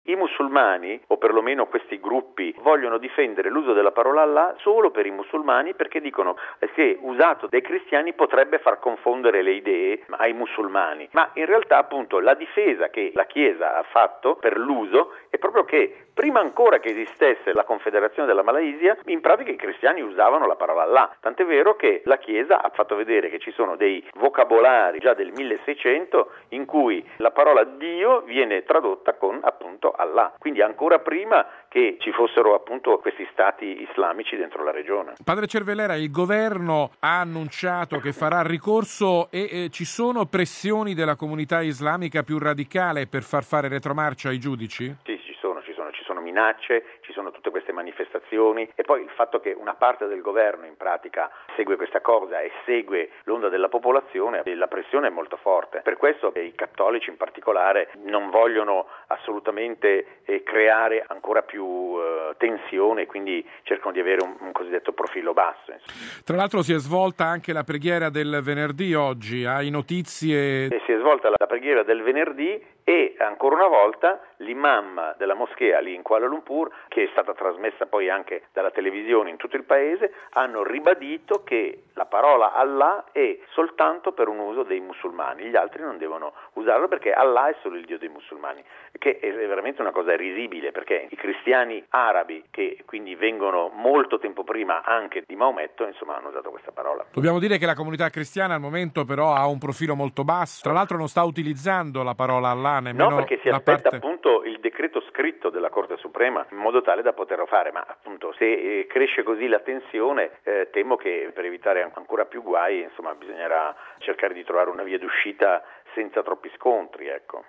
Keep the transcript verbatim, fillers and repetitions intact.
I musulmani, o perlomeno questi gruppi, vogliono difendere l'uso della parola Allah solo per i musulmani, perché dicono che usato dai cristiani potrebbe far confondere le idee ai musulmani. Ma in realtà appunto la difesa che la Chiesa ha fatto per l'uso è proprio che prima ancora che esistesse la Confederazione della Malaysia, in pratica i cristiani usavano la parola Allah, tant'è vero che la Chiesa ha fatto vedere che ci sono dei vocabolari già del milleseicento in cui la parola Dio viene tradotta con appunto Allah, quindi ancora prima che ci fossero appunto questi stati islamici dentro la regione. Padre Cervellera, il governo ha annunciato che farà ricorso e eh, ci sono pressioni della comunità islamica più radicale per far fare retromarcia ai giudici? Sì, ci sono, ci sono, ci sono minacce, ci sono tutte queste manifestazioni e poi il fatto che una parte del governo in pratica segue questa cosa e segue l'onda della popolazione, la pressione è molto forte. Per questo i cattolici in particolare non vogliono assolutamente eh, creare ancora più eh, tensione, quindi cercano di avere un, un cosiddetto profilo basso. Insomma. Tra l'altro si è svolta anche la preghiera del venerdì oggi, hai notizie? E si è svolta la preghiera del venerdì e ancora una volta l'imam della moschea lì in Kuala Lumpur, che è stata trasmessa poi anche dalla televisione in tutto il paese, hanno ribadito che la parola Allah è soltanto per un uso dei musulmani, gli altri non devono usarlo perché Allah è solo il Dio dei musulmani, che è veramente una cosa risibile, perché i cristiani arabi, che quindi vengono molto tempo prima anche di Maometto, insomma hanno usato questa parola. Dobbiamo dire che la comunità cristiana al momento però ha un profilo molto basso, tra l'altro non sta utilizzando la parola Allah nemmeno. No, perché si la aspetta parte... appunto il decreto scritto della Corte Suprema in modo tale da poterlo fare, ma appunto se eh, cresce così la tensione eh, temo che per evitare ancora più guai insomma bisognerà cercare di trovare una via d'uscita senza troppi scontri, ecco.